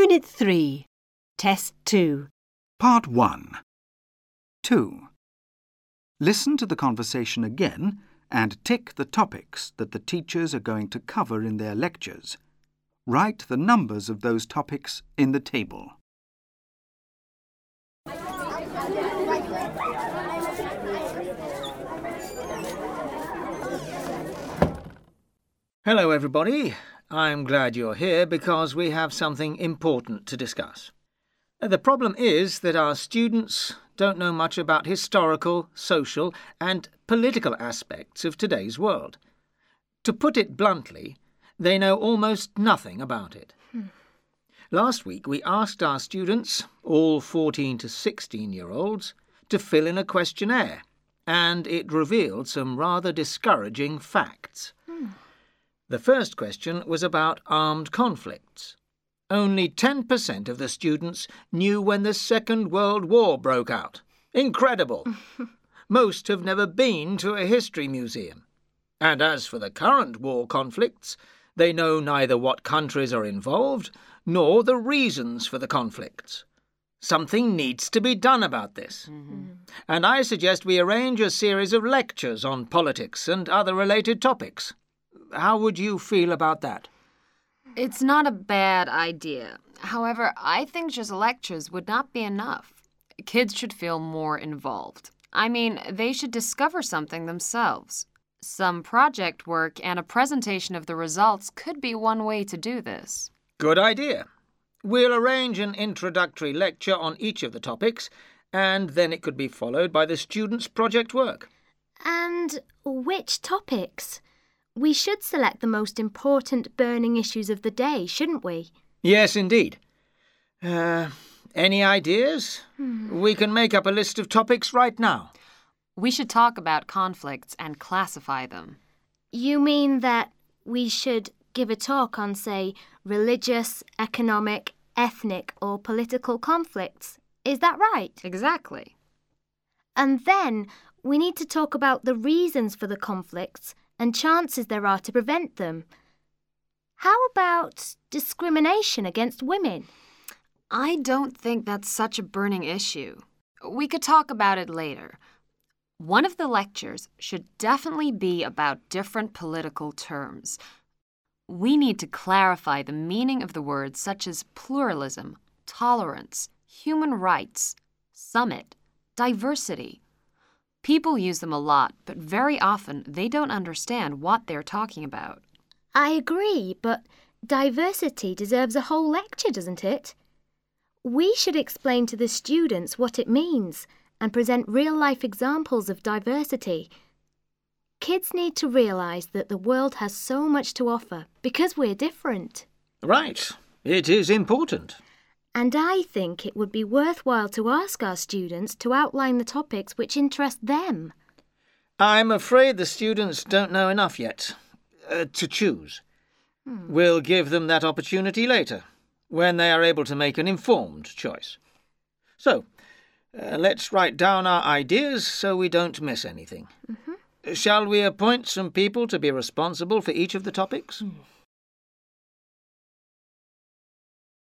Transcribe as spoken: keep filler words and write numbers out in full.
Unit three, Test two. Part one. two. Listen to the conversation again and tick the topics that the teachers are going to cover in their lectures. Write the numbers of those topics in the table. Hello, everybody. I'm glad you're here because we have something important to discuss. The problem is that our students don't know much about historical, social and political aspects of today's world. To put it bluntly, they know almost nothing about it. Hmm. Last week we asked our students, all fourteen to sixteen-year-olds, to fill in a questionnaire, and it revealed some rather discouraging facts. Hmm. The first question was about armed conflicts. Only ten percent of the students knew when the Second World War broke out. Incredible! Most have never been to a history museum. And as for the current war conflicts, they know neither what countries are involved nor the reasons for the conflicts. Something needs to be done about this. Mm-hmm. And I suggest we arrange a series of lectures on politics and other related topics. How would you feel about that? It's not a bad idea. However, I think just lectures would not be enough. Kids should feel more involved. I mean, they should discover something themselves. Some project work and a presentation of the results could be one way to do this. Good idea. We'll arrange an introductory lecture on each of the topics, and then it could be followed by the students' project work. And which topics? We should select the most important burning issues of the day, shouldn't we? Yes, indeed. Uh, any ideas? Hmm. We can make up a list of topics right now. We should talk about conflicts and classify them. You mean that we should give a talk on, say, religious, economic, ethnic or political conflicts? Is that right? Exactly. And then we need to talk about the reasons for the conflicts and chances there are to prevent them. How about discrimination against women? I don't think that's such a burning issue. We could talk about it later. One of the lectures should definitely be about different political terms. We need to clarify the meaning of the words such as pluralism, tolerance, human rights, summit, diversity. People use them a lot, but very often they don't understand what they're talking about. I agree, but diversity deserves a whole lecture, doesn't it? We should explain to the students what it means and present real-life examples of diversity. Kids need to realise that the world has so much to offer because we're different. Right. It is important. And I think it would be worthwhile to ask our students to outline the topics which interest them. I'm afraid the students don't know enough yet uh, to choose. Hmm. We'll give them that opportunity later, when they are able to make an informed choice. So, uh, let's write down our ideas so we don't miss anything. Mm-hmm. Shall we appoint some people to be responsible for each of the topics? Hmm.